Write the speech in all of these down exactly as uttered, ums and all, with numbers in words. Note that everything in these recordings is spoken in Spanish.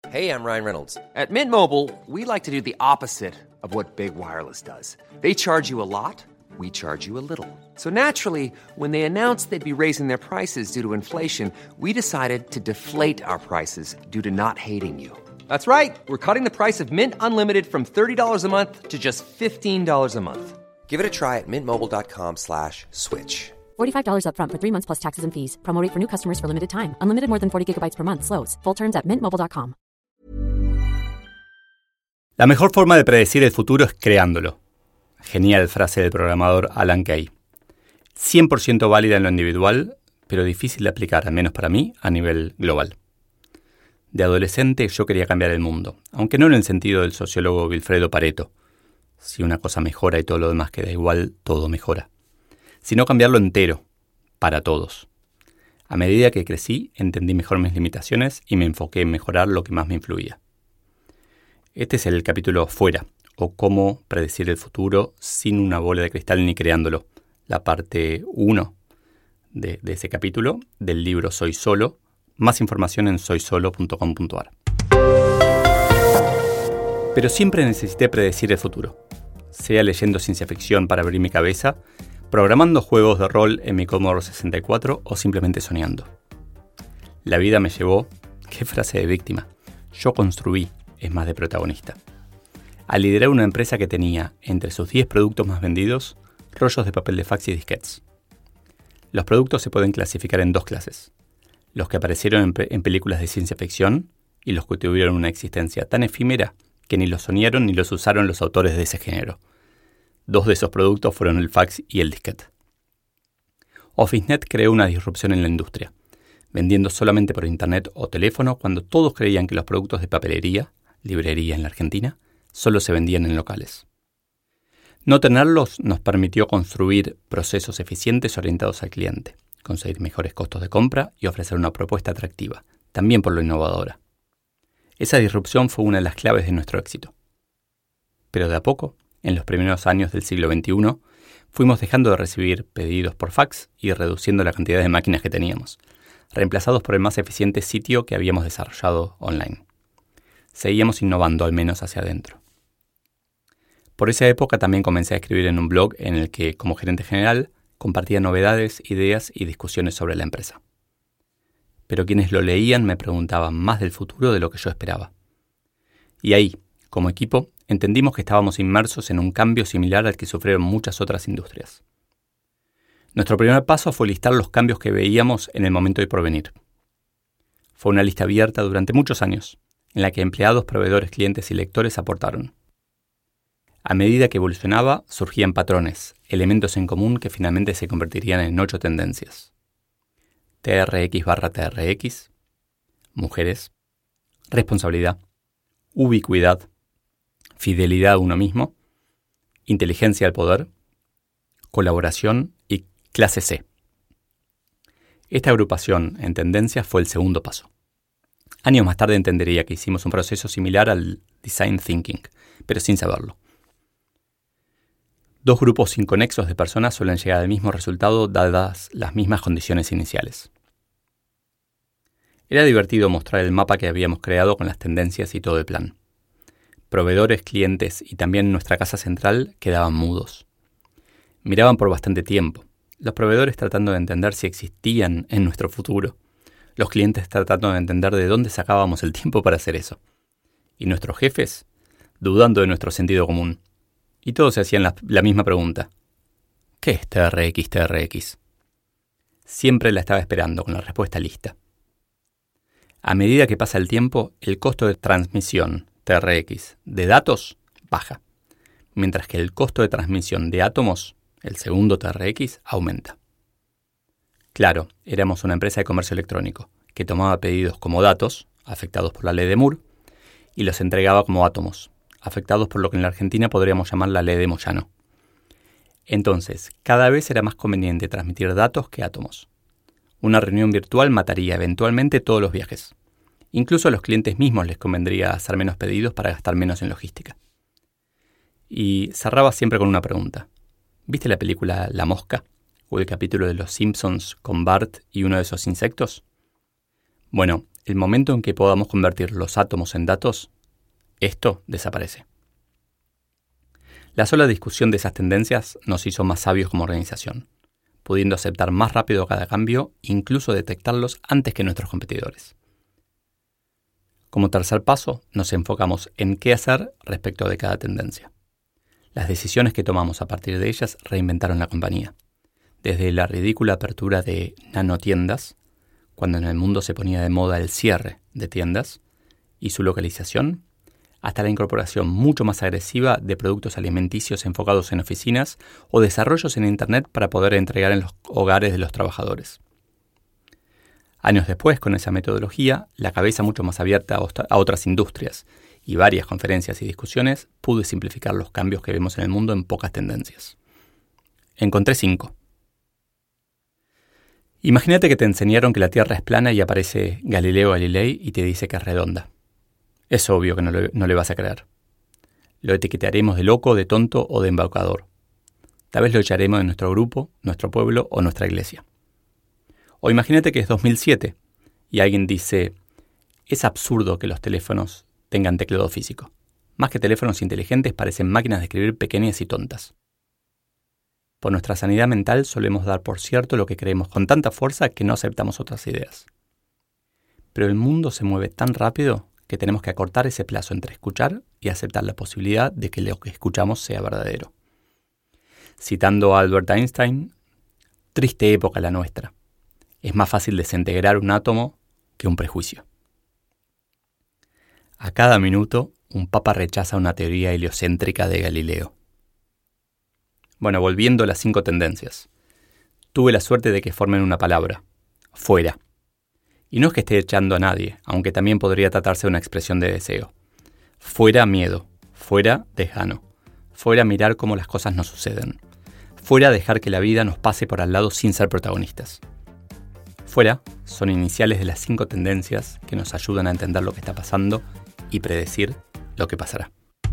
Hey, I'm Ryan Reynolds. At Mint Mobile, we like to do the opposite of what Big Wireless does. They charge you a lot, we charge you a little. So naturally, when they announced they'd be raising their prices due to inflation, we decided to deflate our prices due to not hating you. That's right. We're cutting the price of Mint Unlimited from thirty dollars a month to just fifteen dollars a month. Give it a try at mintmobile.com slash switch. forty-five dollars up front for three months plus taxes and fees. Promo rate for new customers for limited time. Unlimited more than forty gigabytes per month slows. Full terms at mint mobile dot com. La mejor forma de predecir el futuro es creándolo. Genial frase del programador Alan Kay. cien por ciento válida en lo individual, pero difícil de aplicar, al menos para mí, a nivel global. De adolescente yo quería cambiar el mundo, aunque no en el sentido del sociólogo Vilfredo Pareto. Si una cosa mejora y todo lo demás queda igual, todo mejora. Sino cambiarlo entero, para todos. A medida que crecí, entendí mejor mis limitaciones y me enfoqué en mejorar lo que más me influía. Este es el capítulo Fuera, o cómo predecir el futuro sin una bola de cristal ni creándolo. La parte uno de, de ese capítulo del libro Soy Solo. Más información en soy solo punto com punto a r. Pero siempre necesité predecir el futuro. Sea leyendo ciencia ficción para abrir mi cabeza, programando juegos de rol en mi Commodore sesenta y cuatro o simplemente soñando. La vida me llevó, qué frase de víctima, yo construí, es más de protagonista, a liderar una empresa que tenía, entre sus diez productos más vendidos, rollos de papel de fax y disquetes. Los productos se pueden clasificar en dos clases, los que aparecieron en, pe- en películas de ciencia ficción y los que tuvieron una existencia tan efímera que ni los soñaron ni los usaron los autores de ese género. Dos de esos productos fueron el fax y el disquete. OfficeNet creó una disrupción en la industria, vendiendo solamente por internet o teléfono cuando todos creían que los productos de papelería, librería en la Argentina, solo se vendían en locales. No tenerlos nos permitió construir procesos eficientes orientados al cliente, conseguir mejores costos de compra y ofrecer una propuesta atractiva, también por lo innovadora. Esa disrupción fue una de las claves de nuestro éxito. Pero de a poco, en los primeros años del siglo veintiuno, fuimos dejando de recibir pedidos por fax y reduciendo la cantidad de máquinas que teníamos, reemplazados por el más eficiente sitio que habíamos desarrollado online. Seguíamos innovando, al menos hacia adentro. Por esa época también comencé a escribir en un blog en el que, como gerente general, compartía novedades, ideas y discusiones sobre la empresa. Pero quienes lo leían me preguntaban más del futuro de lo que yo esperaba. Y ahí, como equipo, entendimos que estábamos inmersos en un cambio similar al que sufrieron muchas otras industrias. Nuestro primer paso fue listar los cambios que veíamos en el momento de porvenir. Fue una lista abierta durante muchos años, en la que empleados, proveedores, clientes y lectores aportaron. A medida que evolucionaba, surgían patrones, elementos en común que finalmente se convertirían en ocho tendencias. T R X barra T R X, mujeres, responsabilidad, ubicuidad, fidelidad a uno mismo, inteligencia al poder, colaboración y clase C. Esta agrupación en tendencias fue el segundo paso. Años más tarde entendería que hicimos un proceso similar al design thinking, pero sin saberlo. Dos grupos inconexos de personas suelen llegar al mismo resultado dadas las mismas condiciones iniciales. Era divertido mostrar el mapa que habíamos creado con las tendencias y todo el plan. Proveedores, clientes y también nuestra casa central quedaban mudos. Miraban por bastante tiempo, los proveedores tratando de entender si existían en nuestro futuro, los clientes tratando de entender de dónde sacábamos el tiempo para hacer eso, y nuestros jefes dudando de nuestro sentido común. Y todos se hacían la, la misma pregunta. ¿Qué es T R X T R X? Siempre la estaba esperando con la respuesta lista. A medida que pasa el tiempo, el costo de transmisión T R X de datos baja, mientras que el costo de transmisión de átomos, el segundo T R X, aumenta. Claro, éramos una empresa de comercio electrónico que tomaba pedidos como datos, afectados por la ley de Moore, y los entregaba como átomos, afectados por lo que en la Argentina podríamos llamar la ley de Moyano. Entonces, cada vez era más conveniente transmitir datos que átomos. Una reunión virtual mataría eventualmente todos los viajes. Incluso a los clientes mismos les convendría hacer menos pedidos para gastar menos en logística. Y cerraba siempre con una pregunta. ¿Viste la película La Mosca? ¿O el capítulo de Los Simpsons con Bart y uno de esos insectos? Bueno, el momento en que podamos convertir los átomos en datos, esto desaparece. La sola discusión de esas tendencias nos hizo más sabios como organización, pudiendo aceptar más rápido cada cambio e incluso detectarlos antes que nuestros competidores. Como tercer paso, nos enfocamos en qué hacer respecto de cada tendencia. Las decisiones que tomamos a partir de ellas reinventaron la compañía. Desde la ridícula apertura de nanotiendas, cuando en el mundo se ponía de moda el cierre de tiendas y su localización, hasta la incorporación mucho más agresiva de productos alimenticios enfocados en oficinas o desarrollos en Internet para poder entregar en los hogares de los trabajadores. Años después, con esa metodología, la cabeza mucho más abierta a otras industrias y varias conferencias y discusiones, pude simplificar los cambios que vemos en el mundo en pocas tendencias. Encontré cinco. Imagínate que te enseñaron que la Tierra es plana y aparece Galileo Galilei y te dice que es redonda. Es obvio que no le, no le vas a creer. Lo etiquetaremos de loco, de tonto o de embaucador. Tal vez lo echaremos de nuestro grupo, nuestro pueblo o nuestra iglesia. O imagínate que es dos mil siete y alguien dice, es absurdo que los teléfonos tengan teclado físico. Más que teléfonos inteligentes parecen máquinas de escribir pequeñas y tontas. Por nuestra sanidad mental solemos dar por cierto lo que creemos con tanta fuerza que no aceptamos otras ideas. Pero el mundo se mueve tan rápido que tenemos que acortar ese plazo entre escuchar y aceptar la posibilidad de que lo que escuchamos sea verdadero. Citando a Albert Einstein, triste época la nuestra. Es más fácil desintegrar un átomo que un prejuicio. A cada minuto, un papa rechaza una teoría heliocéntrica de Galileo. Bueno, volviendo a las cinco tendencias. Tuve la suerte de que formen una palabra, fuera. Y no es que esté echando a nadie, aunque también podría tratarse de una expresión de deseo. Fuera miedo, fuera desgano, fuera mirar cómo las cosas nos suceden, fuera dejar que la vida nos pase por al lado sin ser protagonistas. Fuera son iniciales de las cinco tendencias que nos ayudan a entender lo que está pasando y predecir lo que pasará.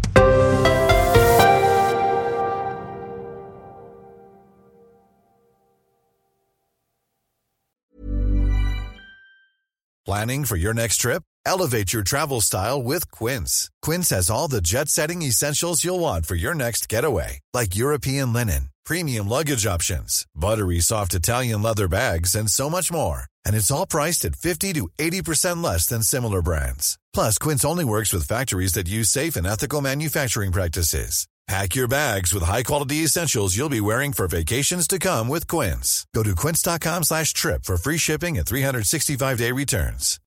Planning for your next trip? Elevate your travel style with Quince. Quince has all the jet-setting essentials you'll want for your next getaway, like European linen, premium luggage options, buttery soft Italian leather bags, and so much more. And it's all priced at fifty to eighty percent less than similar brands. Plus, Quince only works with factories that use safe and ethical manufacturing practices. Pack your bags with high-quality essentials you'll be wearing for vacations to come with Quince. Go to quince.com slash trip for free shipping and three sixty-five day returns.